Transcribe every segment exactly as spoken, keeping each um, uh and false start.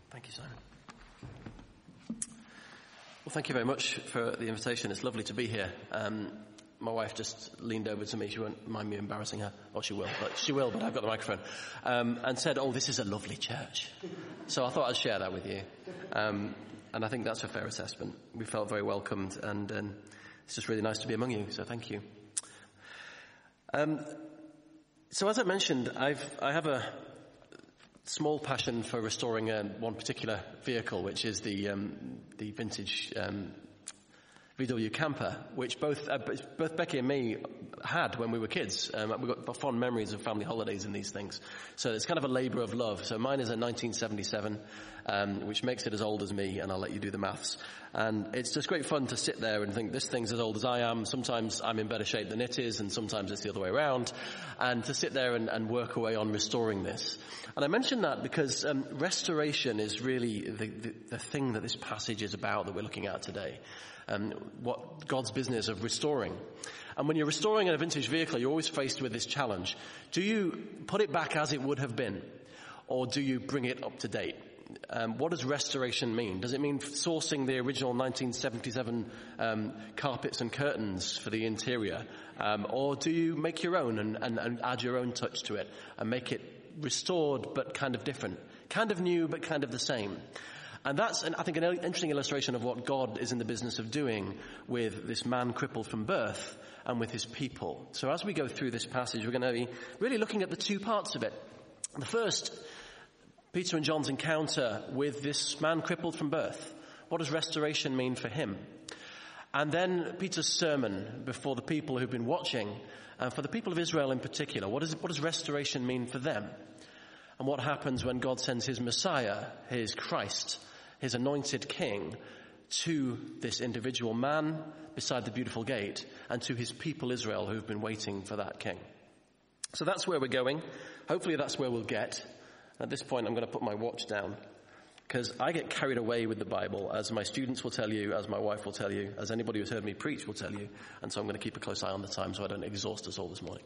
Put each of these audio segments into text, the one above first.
Thank you, Simon. Well, thank you very much for the invitation. It's lovely to be here. Um, my wife just leaned over to me. She won't mind me embarrassing her. Oh, she will. But she will, but I've got the microphone. Um, and said, oh, this is a lovely church. So I thought I'd share that with you. Um, and I think that's a fair assessment. We felt very welcomed, and um, it's just really nice to be among you. So thank you. Um, so as I mentioned, I've, I have a small passion for restoring um, one particular vehicle, which is the um, the vintage um, V W camper, which both uh, both Becky and me had when we were kids. Um, we've got fond memories of family holidays and these things. So it's kind of a labour of love. So mine is a nineteen seventy-seven, um, which makes it as old as me, and I'll let you do the maths. And it's just great fun to sit there and think, this thing's as old as I am. Sometimes I'm in better shape than it is, and sometimes it's the other way around. And to sit there and, and work away on restoring this. And I mention that because um, restoration is really the, the, the thing that this passage is about that we're looking at today. Um, what God's business of restoring. And when you're restoring a vintage vehicle, you're always faced with this challenge. Do you put it back as it would have been? Or do you bring it up to date? Um, what does restoration mean? Does it mean sourcing the original nineteen seventy-seven um, carpets and curtains for the interior? Um, or do you make your own and, and, and add your own touch to it and make it restored but kind of different? Kind of new but kind of the same. And that's, an, I think, an interesting illustration of what God is in the business of doing with this man crippled from birth and with his people. So as we go through this passage, we're going to be really looking at the two parts of it. The first, Peter and John's encounter with this man crippled from birth. What does restoration mean for him? And then Peter's sermon before the people who've been watching, and for the people of Israel in particular. What, is, what does restoration mean for them? And what happens when God sends his Messiah, his Christ, his anointed king, to this individual man beside the beautiful gate and to his people Israel who've been waiting for that king. So that's where we're going. Hopefully that's where we'll get. At this point I'm going to put my watch down because I get carried away with the Bible, as my students will tell you, as my wife will tell you, as anybody who's heard me preach will tell you. And so I'm going to keep a close eye on the time so I don't exhaust us all this morning.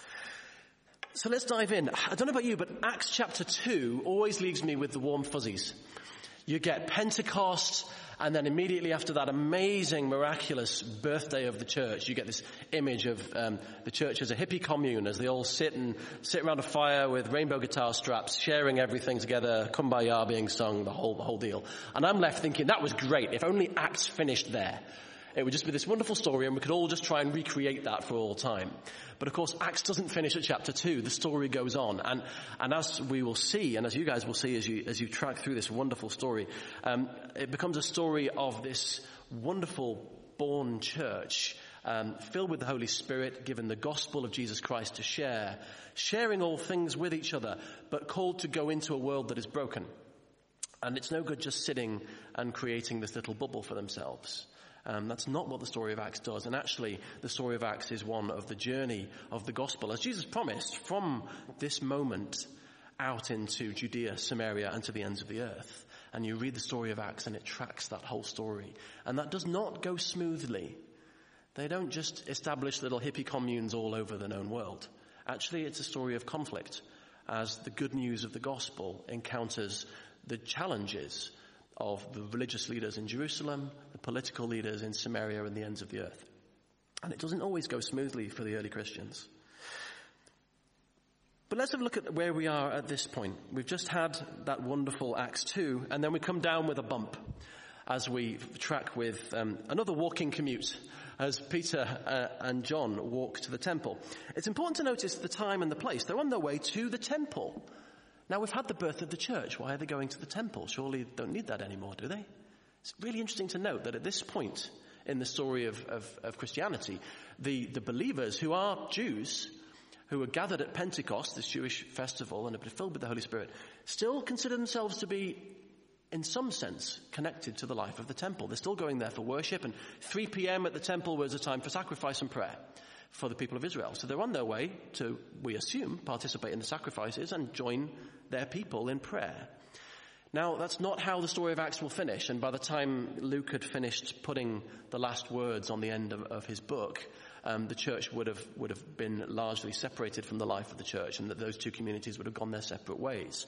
So let's dive in. I don't know about you, but Acts chapter two always leaves me with the warm fuzzies. You get Pentecost, and then immediately after that amazing, miraculous birthday of the church, you get this image of um, the church as a hippie commune, as they all sit and sit around a fire with rainbow guitar straps, sharing everything together, Kumbaya being sung, the whole, the whole deal. And I'm left thinking, that was great. If only Acts finished there. It would just be this wonderful story, and we could all just try and recreate that for all time. But of course, Acts doesn't finish at chapter two. The story goes on. And, and as we will see, and as you guys will see as you, as you track through this wonderful story, um, it becomes a story of this wonderful born church, um, filled with the Holy Spirit, given the gospel of Jesus Christ to share, sharing all things with each other, but called to go into a world that is broken. And it's no good just sitting and creating this little bubble for themselves. Um, that's not what the story of Acts does. And actually, the story of Acts is one of the journey of the gospel, as Jesus promised, from this moment out into Judea, Samaria, and to the ends of the earth. And you read the story of Acts, and it tracks that whole story. And that does not go smoothly. They don't just establish little hippie communes all over the known world. Actually, it's a story of conflict, as the good news of the gospel encounters the challenges of the religious leaders in Jerusalem, the political leaders in Samaria and the ends of the earth. And it doesn't always go smoothly for the early Christians. But let's have a look at where we are at this point. We've just had that wonderful Acts two, and then we come down with a bump as we track with um, another walking commute as Peter uh, and John walk to the temple. It's important to notice the time and the place. They're on their way to the temple. Now, we've had the birth of the church. Why are they going to the temple? Surely they don't need that anymore, do they? It's really interesting to note that at this point in the story of, of, of Christianity, the, the believers who are Jews, who are gathered at Pentecost, this Jewish festival, and have been filled with the Holy Spirit, still consider themselves to be, in some sense, connected to the life of the temple. They're still going there for worship, and three p.m. at the temple was a time for sacrifice and prayer for the people of Israel. So they're on their way to, we assume, participate in the sacrifices and join their people in prayer. Now, that's not how the story of Acts will finish, and by the time Luke had finished putting the last words on the end of, of his book, um, the church would have would have been largely separated from the life of the church, and that those two communities would have gone their separate ways.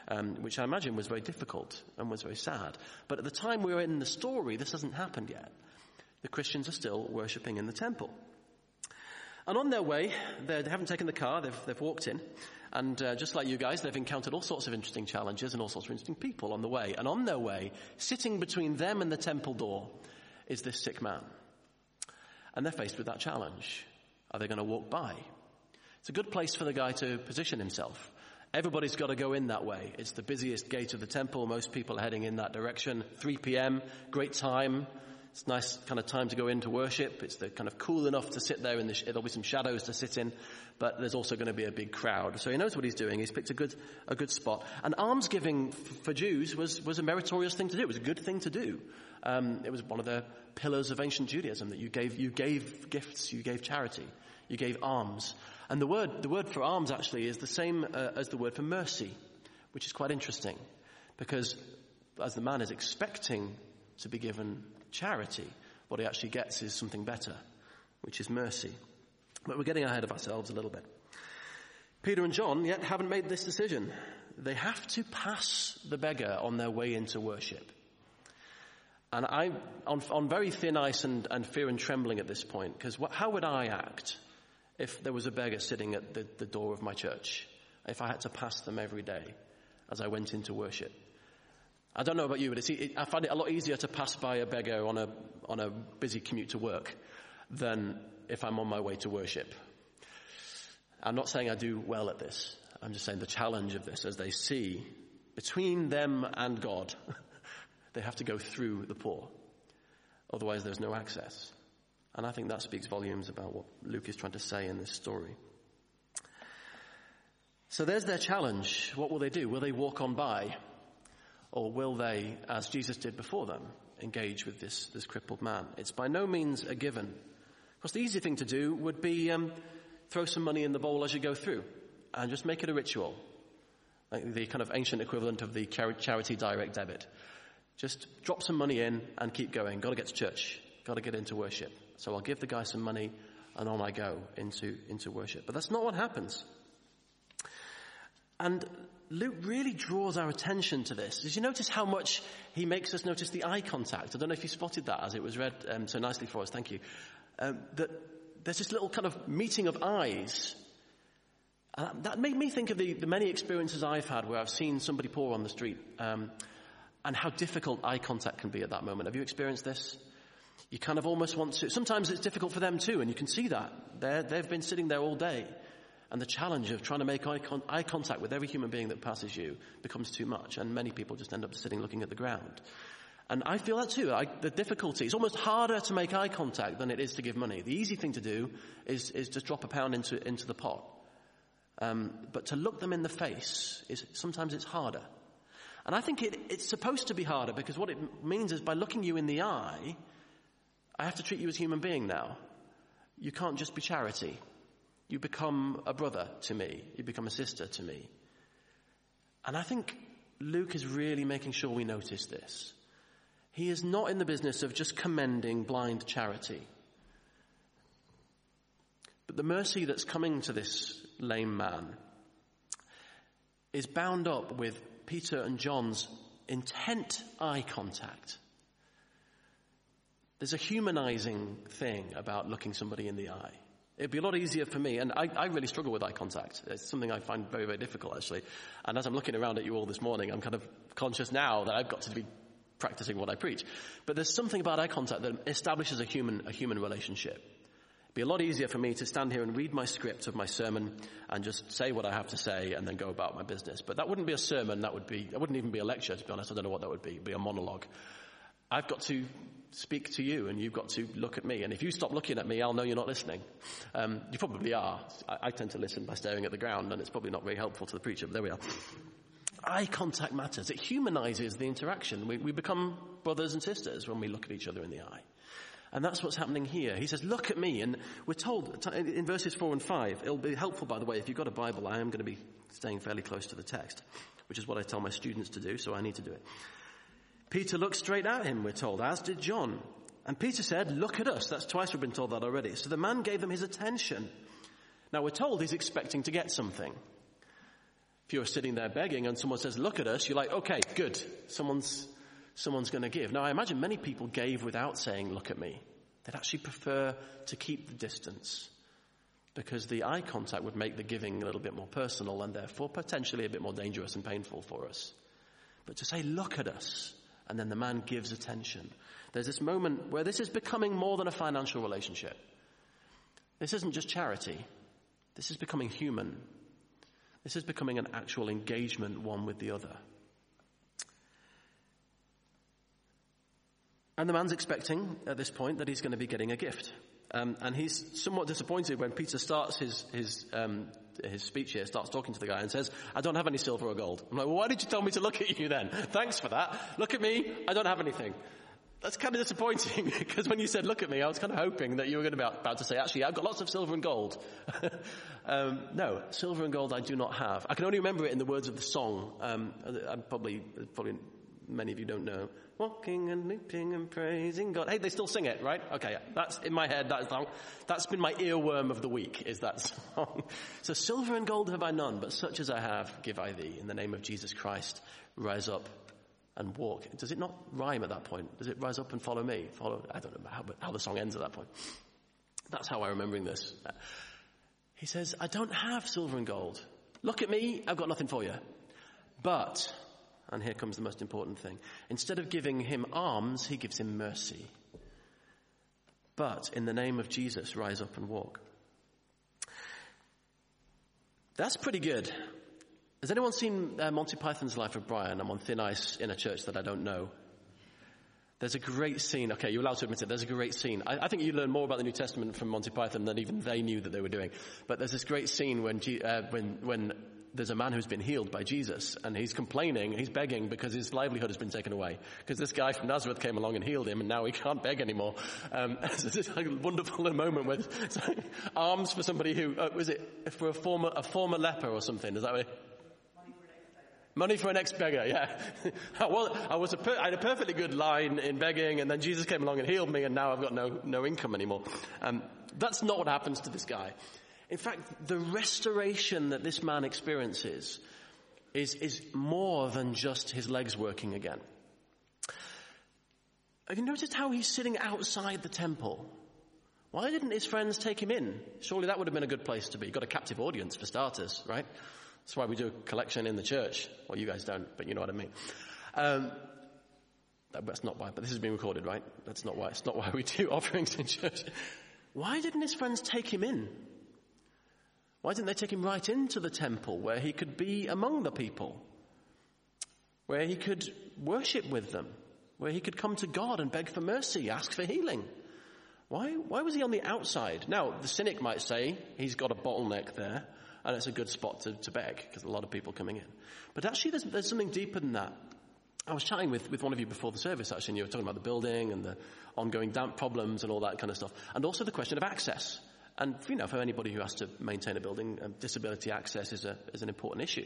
um, which I imagine was very difficult and was very sad. But at the time we were in the story, this hasn't happened yet. The Christians are still worshipping in the temple. And on their way, they haven't taken the car, they've, they've walked in. And uh, just like you guys, they've encountered all sorts of interesting challenges and all sorts of interesting people on the way. And on their way, sitting between them and the temple door, is this sick man. And they're faced with that challenge. Are they going to walk by? It's a good place for the guy to position himself. Everybody's got to go in that way. It's the busiest gate of the temple. Most people are heading in that direction. three p.m., great time. It's a nice kind of time to go in to worship. It's the kind of cool enough to sit there in the, sh- there'll be some shadows to sit in, but there's also going to be a big crowd. So he knows what he's doing. He's picked a good, a good spot. And almsgiving f- for Jews was, was a meritorious thing to do. It was a good thing to do. Um, it was one of the pillars of ancient Judaism that you gave, you gave gifts, you gave charity, you gave alms. And the word, the word for alms actually is the same uh, as the word for mercy, which is quite interesting because as the man is expecting to be given charity, what he actually gets is something better, which is mercy. But we're getting ahead of ourselves a little bit. Peter and John yet haven't made this decision. They have to pass the beggar on their way into worship. And I'm on, on very thin ice and, and fear and trembling at this point, because how would I act if there was a beggar sitting at the, the door of my church, if I had to pass them every day as I went into worship? I don't know about you, but it's, it, I find it a lot easier to pass by a beggar on a on a busy commute to work than if I'm on my way to worship. I'm not saying I do well at this. I'm just saying the challenge of this, as they see between them and God, they have to go through the poor. Otherwise, there's no access. And I think that speaks volumes about what Luke is trying to say in this story. So there's their challenge. What will they do? Will they walk on by? Or will they, as Jesus did before them, engage with this, this crippled man? It's by no means a given. Of course, the easy thing to do would be um, throw some money in the bowl as you go through and just make it a ritual, like the kind of ancient equivalent of the char- charity direct debit. Just drop some money in and keep going. Got to get to church. Got to get into worship. So I'll give the guy some money and on I go into, into worship. But that's not what happens. And Luke really draws our attention to this. Did you notice how much he makes us notice the eye contact? I don't know if you spotted that as it was read um, so nicely for us. Thank you. Um, that there's this little kind of meeting of eyes. And that made me think of the, the many experiences I've had where I've seen somebody poor on the street um, and how difficult eye contact can be at that moment. Have you experienced this? You kind of almost want to... Sometimes it's difficult for them too, and you can see that. They're, they've been sitting there all day. And the challenge of trying to make eye, con- eye contact with every human being that passes you becomes too much. And many people just end up sitting looking at the ground. And I feel that too. I, the difficulty, it's almost harder to make eye contact than it is to give money. The easy thing to do is, is just drop a pound into, into the pot. Um, but to look them in the face, is sometimes it's harder. And I think it, it's supposed to be harder because what it means is by looking you in the eye, I have to treat you as a human being now. You can't just be charity. You become a brother to me. You become a sister to me. And I think Luke is really making sure we notice this. He is not in the business of just commending blind charity. But the mercy that's coming to this lame man is bound up with Peter and John's intent eye contact. There's a humanizing thing about looking somebody in the eye. It'd be a lot easier for me, and I, I really struggle with eye contact. It's something I find very, very difficult, actually. And as I'm looking around at you all this morning, I'm kind of conscious now that I've got to be practicing what I preach. But there's something about eye contact that establishes a human, a human relationship. It'd be a lot easier for me to stand here and read my script of my sermon and just say what I have to say and then go about my business. But that wouldn't be a sermon. That would be, it wouldn't even be a lecture, to be honest. I don't know what that would be. It'd be a monologue. I've got to speak to you and you've got to look at me. And if you stop looking at me, I'll know you're not listening. Um, you probably are. I, I tend to listen by staring at the ground, and it's probably not very helpful to the preacher, but there we are. Eye contact matters. It humanizes the interaction. We, we become brothers and sisters when we look at each other in the eye. And that's what's happening here. He says, look at me. And we're told in verses four and five, it'll be helpful, by the way, if you've got a Bible, I am going to be staying fairly close to the text, which is what I tell my students to do, so I need to do it. Peter looked straight at him, we're told, as did John. And Peter said, look at us. That's twice we've been told that already. So the man gave them his attention. Now we're told he's expecting to get something. If you're sitting there begging and someone says, look at us, you're like, okay, good. Someone's, someone's going to give. Now, I imagine many people gave without saying, look at me. They'd actually prefer to keep the distance because the eye contact would make the giving a little bit more personal and therefore potentially a bit more dangerous and painful for us. But to say, look at us, and then the man gives attention. There's this moment where this is becoming more than a financial relationship. This isn't just charity. This is becoming human. This is becoming an actual engagement one with the other. And the man's expecting at this point that he's going to be getting a gift. Um, and he's somewhat disappointed when Peter starts his his um, his speech here, starts talking to the guy and says, I don't have any silver or gold. I'm like, well, why did you tell me to look at you then? Thanks for that. Look at me. I don't have anything. That's kind of disappointing because when you said, look at me, I was kind of hoping that you were going to be about to say, actually, I've got lots of silver and gold. um, no, silver and gold I do not have. I can only remember it in the words of the song. Um, I'm probably, probably many of you don't know. Walking and leaping and praising God. Hey, they still sing it, right? Okay, that's in my head. That's, that's been my earworm of the week, is that song. So silver and gold have I none, but such as I have give I thee. In the name of Jesus Christ, rise up and walk. Does it not rhyme at that point? Does it rise up and follow me? Follow? I don't know how, how the song ends at that point. That's how I'm remembering this. He says, I don't have silver and gold. Look at me, I've got nothing for you. But, and here comes the most important thing, instead of giving him alms, he gives him mercy. But in the name of Jesus, rise up and walk. That's pretty good. Has anyone seen uh, Monty Python's Life of Brian? I'm on thin ice in a church that I don't know. There's a great scene. Okay, you're allowed to admit it. There's a great scene. I, I think you learn more about the New Testament from Monty Python than even they knew that they were doing. But there's this great scene when G, uh, when when there's a man who's been healed by Jesus, and he's complaining, he's begging because his livelihood has been taken away. Because this guy from Nazareth came along and healed him, and now he can't beg anymore. Um, so this is like a wonderful moment with like, alms for somebody who uh, was it for a former a former leper or something? Is that what? It, Money for an ex-beggar, yeah. Well, I was a per- I had a perfectly good line in begging, and then Jesus came along and healed me, and now I've got no no income anymore. Um, that's not what happens to this guy. In fact, the restoration that this man experiences is is more than just his legs working again. Have you noticed how he's sitting outside the temple? Why didn't his friends take him in? Surely that would have been a good place to be. You've got a captive audience for starters, right? That's why we do a collection in the church. Well, you guys don't, but you know what I mean. Um, that's not why, but this is being recorded, right? That's not why. It's not why we do offerings in church. Why didn't his friends take him in? Why didn't they take him right into the temple where he could be among the people? Where he could worship with them? Where he could come to God and beg for mercy, ask for healing? Why, why was he on the outside? Now, the cynic might say he's got a bottleneck there. And it's a good spot to, to beg, because a lot of people coming in. But actually, there's, there's something deeper than that. I was chatting with, with one of you before the service, actually, and you were talking about the building and the ongoing damp problems and all that kind of stuff. And also the question of access. And, you know, for anybody who has to maintain a building, um, disability access is, a, is an important issue.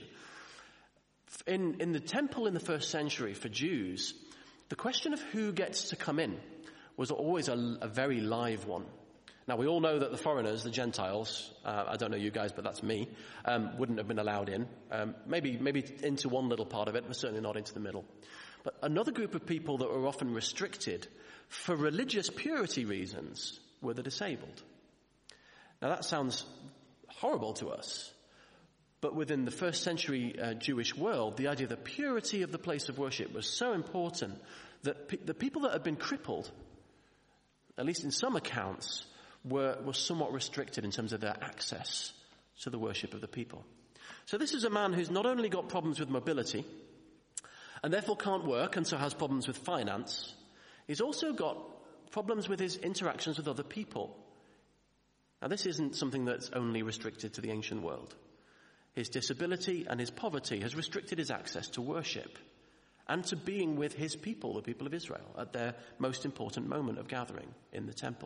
In, in the temple in the first century, for Jews, the question of who gets to come in was always a, a very live one. Now, we all know that the foreigners, the Gentiles, uh, I don't know you guys, but that's me, um, wouldn't have been allowed in. Um, maybe maybe into one little part of it, but certainly not into the middle. But another group of people that were often restricted for religious purity reasons were the disabled. Now, that sounds horrible to us, but within the first century uh, Jewish world, the idea that purity of the place of worship was so important that pe- the people that had been crippled, at least in some accounts, were, were somewhat restricted in terms of their access to the worship of the people. So this is a man who's not only got problems with mobility, and therefore can't work, and so has problems with finance, he's also got problems with his interactions with other people. Now this isn't something that's only restricted to the ancient world. His disability and his poverty has restricted his access to worship and to being with his people, the people of Israel, at their most important moment of gathering in the temple.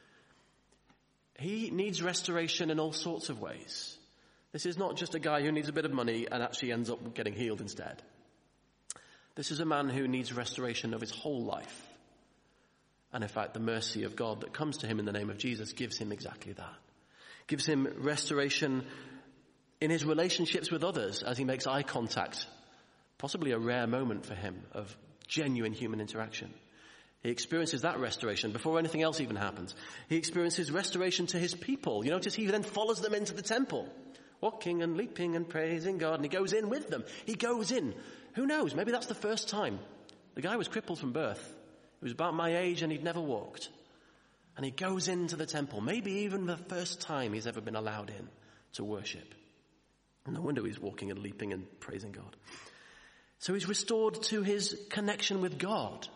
He needs restoration in all sorts of ways. This is not just a guy who needs a bit of money and actually ends up getting healed instead. This is a man who needs restoration of his whole life. And in fact, the mercy of God that comes to him in the name of Jesus gives him exactly that. Gives him restoration in his relationships with others as he makes eye contact, possibly a rare moment for him of genuine human interaction. He experiences that restoration before anything else even happens. He experiences restoration to his people. You notice he then follows them into the temple, walking and leaping and praising God, and he goes in with them. He goes in. Who knows? Maybe that's the first time. The guy was crippled from birth. He was about my age and he'd never walked. And he goes into the temple, maybe even the first time he's ever been allowed in to worship. No wonder he's walking and leaping and praising God. So he's restored to his connection with God.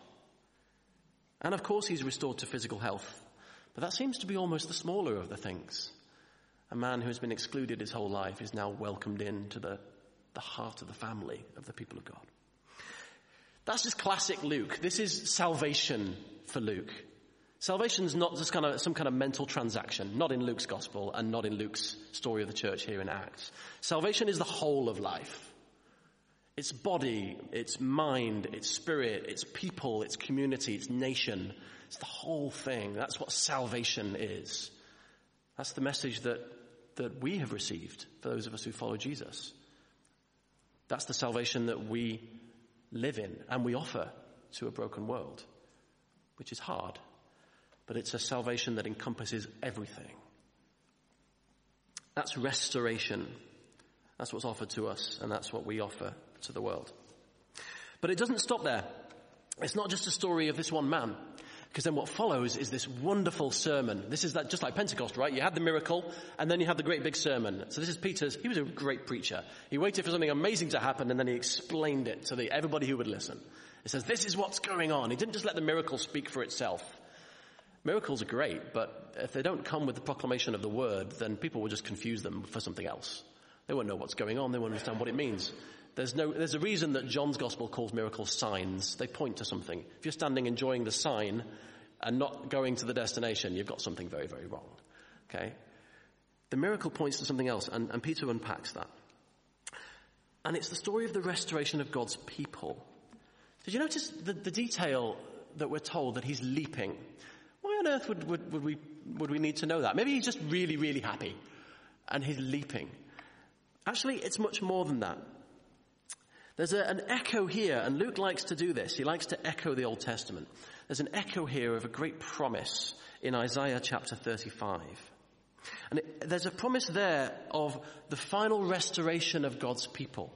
And of course he's restored to physical health. But that seems to be almost the smaller of the things. A man who has been excluded his whole life is now welcomed into the, the heart of the family of the people of God. That's just classic Luke. This is salvation for Luke. Salvation is not just kind of some kind of mental transaction, not in Luke's gospel and not in Luke's story of the church here in Acts. Salvation is the whole of life. It's body, it's mind, it's spirit, it's people, it's community, it's nation. It's the whole thing. That's what salvation is. That's the message that, that we have received for those of us who follow Jesus. That's the salvation that we live in and we offer to a broken world, which is hard, but it's a salvation that encompasses everything. That's restoration. That's what's offered to us, and that's what we offer to the world. But it doesn't stop there. It's not just a story of this one man, because then what follows is this wonderful sermon. This is that, just like Pentecost, right? You had the miracle, and then you had the great big sermon. So this is Peter's. He was a great preacher. He waited for something amazing to happen, and then he explained it to the, everybody who would listen. It says, this is what's going on. He didn't just let the miracle speak for itself. Miracles are great, but if they don't come with the proclamation of the word, then people will just confuse them for something else. They won't know what's going on. They won't understand what it means. There's no, there's a reason that John's gospel calls miracles signs. They point to something. If you're standing enjoying the sign and not going to the destination, you've got something very, very wrong. Okay? The miracle points to something else, and, and Peter unpacks that. And it's the story of the restoration of God's people. Did you notice the, the detail that we're told that he's leaping? Why on earth would, would, would we, would we need to know that? Maybe he's just really, really happy and he's leaping. Actually, it's much more than that. There's a, an echo here, and Luke likes to do this. He likes to echo the Old Testament. There's an echo here of a great promise in Isaiah chapter thirty-five. And it, there's a promise there of the final restoration of God's people.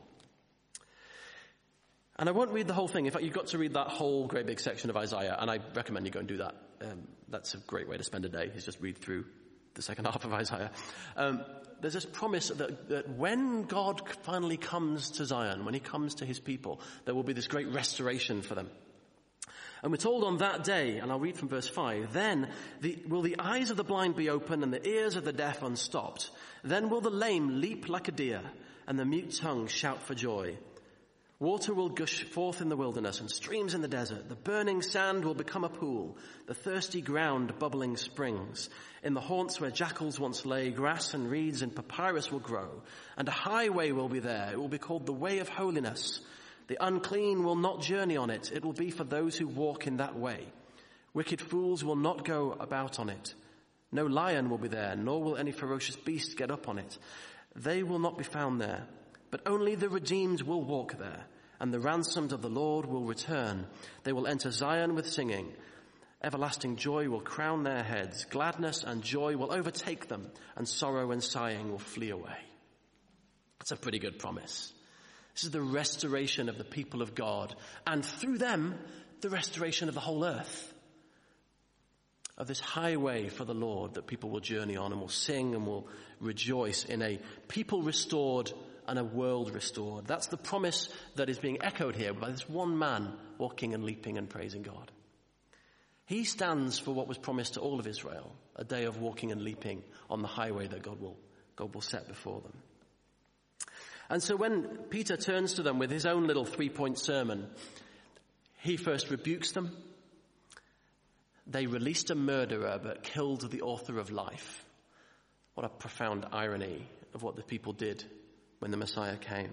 And I won't read the whole thing. In fact, you've got to read that whole great big section of Isaiah, and I recommend you go and do that. Um, that's a great way to spend a day, is just read through the second half of Isaiah. Um, there's this promise that, that when God finally comes to Zion, when he comes to his people, there will be this great restoration for them. And we're told on that day, and I'll read from verse five, then the, will the eyes of the blind be opened and the ears of the deaf unstopped. Then will the lame leap like a deer and the mute tongue shout for joy. Water will gush forth in the wilderness and streams in the desert. The burning sand will become a pool, the thirsty ground bubbling springs. In the haunts where jackals once lay, grass and reeds and papyrus will grow, and a highway will be there. It will be called the way of holiness. The unclean will not journey on it. It will be for those who walk in that way. Wicked fools will not go about on it. No lion will be there, nor will any ferocious beast get up on it. They will not be found there. But only the redeemed will walk there, and the ransomed of the Lord will return. They will enter Zion with singing. Everlasting joy will crown their heads. Gladness and joy will overtake them, and sorrow and sighing will flee away. That's a pretty good promise. This is the restoration of the people of God, and through them, the restoration of the whole earth. Of this highway for the Lord that people will journey on and will sing and will rejoice in a people restored and a world restored. That's the promise that is being echoed here by this one man walking and leaping and praising God. He stands for what was promised to all of Israel, a day of walking and leaping on the highway that God will, God will set before them. And so when Peter turns to them with his own little three-point sermon, he first rebukes them. They released a murderer but killed the author of life. What a profound irony of what the people did when the Messiah came.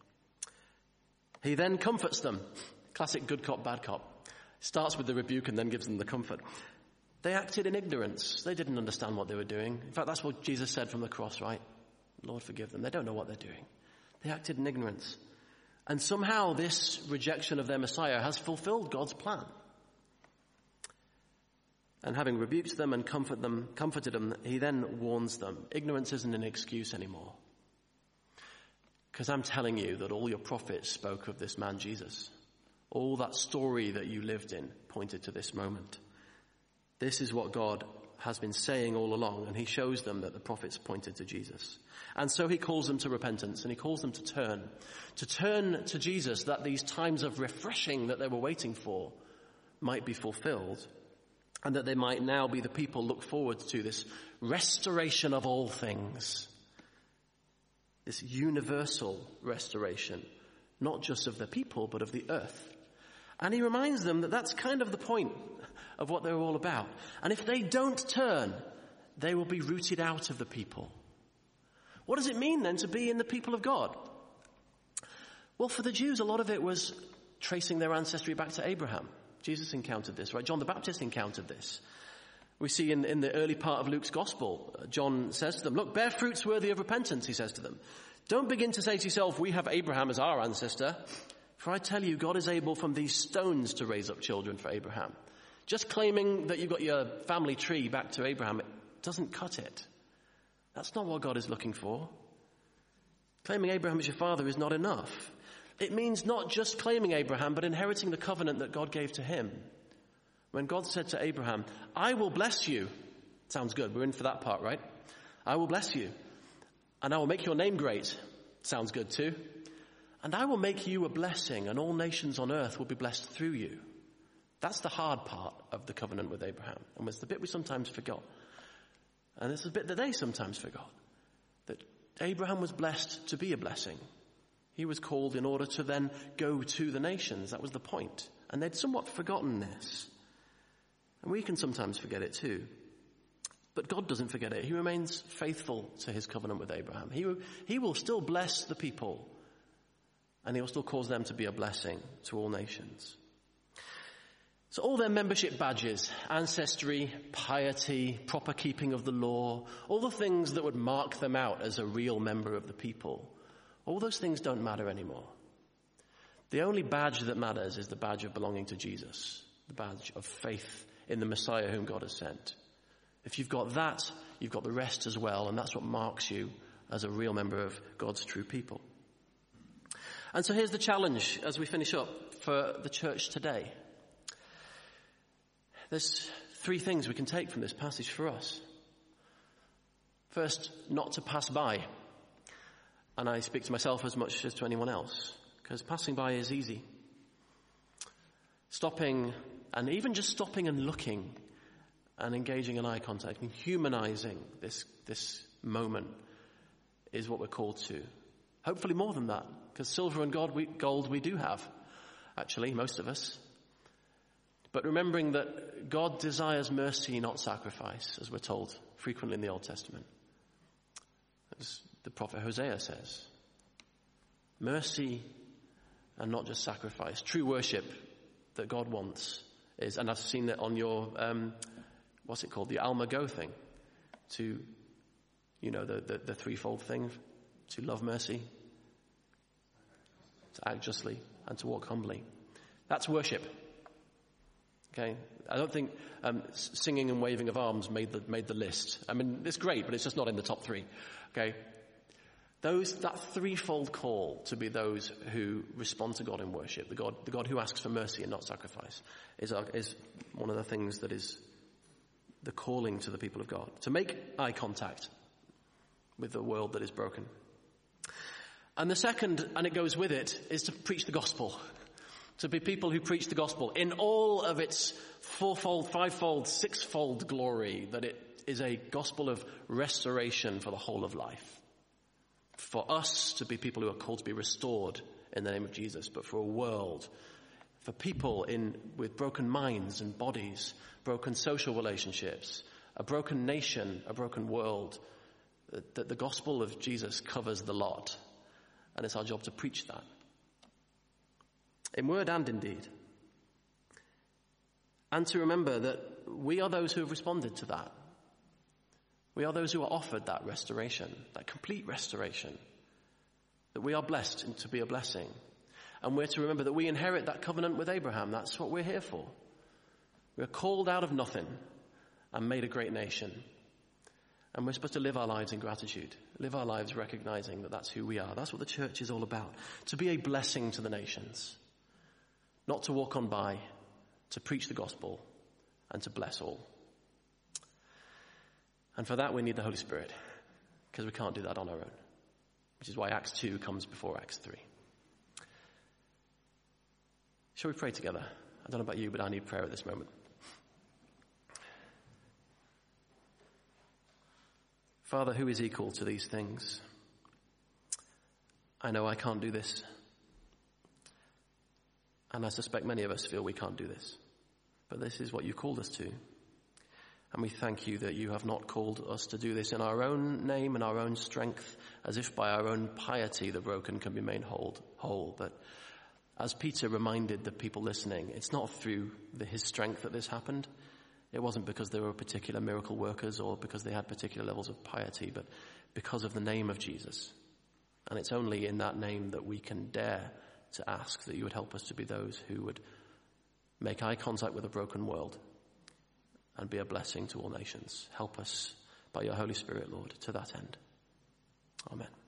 He then comforts them. Classic good cop, bad cop. Starts with the rebuke and then gives them the comfort. They acted in ignorance. They didn't understand what they were doing. In fact, that's what Jesus said from the cross, right? Lord, forgive them. They don't know what they're doing. They acted in ignorance. And somehow this rejection of their Messiah has fulfilled God's plan. And having rebuked them and comfort them, comforted them, he then warns them. Ignorance isn't an excuse anymore. Because I'm telling you that all your prophets spoke of this man Jesus. All that story that you lived in pointed to this moment. This is what God has been saying all along, and he shows them that the prophets pointed to Jesus. And so he calls them to repentance, and he calls them to turn. To turn to Jesus, that these times of refreshing that they were waiting for might be fulfilled, and that they might now be the people look forward to this restoration of all things. This universal restoration, not just of the people, but of the earth. And he reminds them that that's kind of the point of what they're all about. And if they don't turn, they will be rooted out of the people. What does it mean then to be in the people of God? Well, for the Jews, a lot of it was tracing their ancestry back to Abraham. Jesus encountered this, right? John the Baptist encountered this. We see in, in the early part of Luke's gospel, John says to them, look, bear fruits worthy of repentance, he says to them. Don't begin to say to yourself, we have Abraham as our ancestor. For I tell you, God is able from these stones to raise up children for Abraham. Just claiming that you've got your family tree back to Abraham, it doesn't cut it. That's not what God is looking for. Claiming Abraham as your father is not enough. It means not just claiming Abraham, but inheriting the covenant that God gave to him. When God said to Abraham, I will bless you. Sounds good. We're in for that part, right? I will bless you. And I will make your name great. Sounds good too. And I will make you a blessing, and all nations on earth will be blessed through you. That's the hard part of the covenant with Abraham. And it's the bit we sometimes forgot. And it's the bit that they sometimes forgot. That Abraham was blessed to be a blessing. He was called in order to then go to the nations. That was the point. And they'd somewhat forgotten this. And we can sometimes forget it too. But God doesn't forget it. He remains faithful to his covenant with Abraham. He, he will still bless the people. And he will still cause them to be a blessing to all nations. So all their membership badges, ancestry, piety, proper keeping of the law, all the things that would mark them out as a real member of the people, all those things don't matter anymore. The only badge that matters is the badge of belonging to Jesus, the badge of faith in the Messiah whom God has sent. If you've got that, you've got the rest as well, and that's what marks you as a real member of God's true people. And so here's the challenge as we finish up for the church today. There's three things we can take from this passage for us. First, not to pass by. And I speak to myself as much as to anyone else, because passing by is easy. Stopping, and even just stopping and looking and engaging in eye contact and humanizing this, this moment is what we're called to. Hopefully more than that, because silver and gold we, gold we do have, actually, most of us. But remembering that God desires mercy, not sacrifice, as we're told frequently in the Old Testament. As the prophet Hosea says. Mercy and not just sacrifice. True worship that God wants is, and I've seen it on your, um, what's it called? The Alma Go thing. To, you know, the, the, the threefold thing. To love mercy, to act justly, and to walk humbly. That's worship. Okay, I don't think um, singing and waving of arms made the made the list. I mean, it's great, but it's just not in the top three. Okay, those that threefold call to be those who respond to God in worship, the God, the God who asks for mercy and not sacrifice, is is one of the things that is the calling to the people of God to make eye contact with the world that is broken. And the second, and it goes with it, is to preach the gospel. To be people who preach the gospel in all of its fourfold, fivefold, sixfold glory, that it is a gospel of restoration for the whole of life. For us to be people who are called to be restored in the name of Jesus, but for a world, for people in with broken minds and bodies, broken social relationships, a broken nation, a broken world, that the gospel of Jesus covers the lot. And it's our job to preach that. In word and in deed. And to remember that we are those who have responded to that. We are those who are offered that restoration, that complete restoration, that we are blessed to be a blessing. And we're to remember that we inherit that covenant with Abraham. That's what we're here for. We're called out of nothing and made a great nation. And we're supposed to live our lives in gratitude, live our lives recognizing that that's who we are. That's what the church is all about, to be a blessing to the nations, not to walk on by, to preach the gospel and to bless all. And for that we need the Holy Spirit, because we can't do that on our own, which is why Acts two comes before Acts three. Shall we pray together? I don't know about you, but I need prayer at this moment. Father, who is equal to these things? I know I can't do this. And I suspect many of us feel we can't do this. But this is what you called us to. And we thank you that you have not called us to do this in our own name and our own strength, as if by our own piety the broken can be made whole. whole. But as Peter reminded the people listening, it's not through the, his strength that this happened. It wasn't because they were particular miracle workers or because they had particular levels of piety, but because of the name of Jesus. And it's only in that name that we can dare to ask that you would help us to be those who would make eye contact with a broken world and be a blessing to all nations. Help us by your Holy Spirit, Lord, to that end. Amen.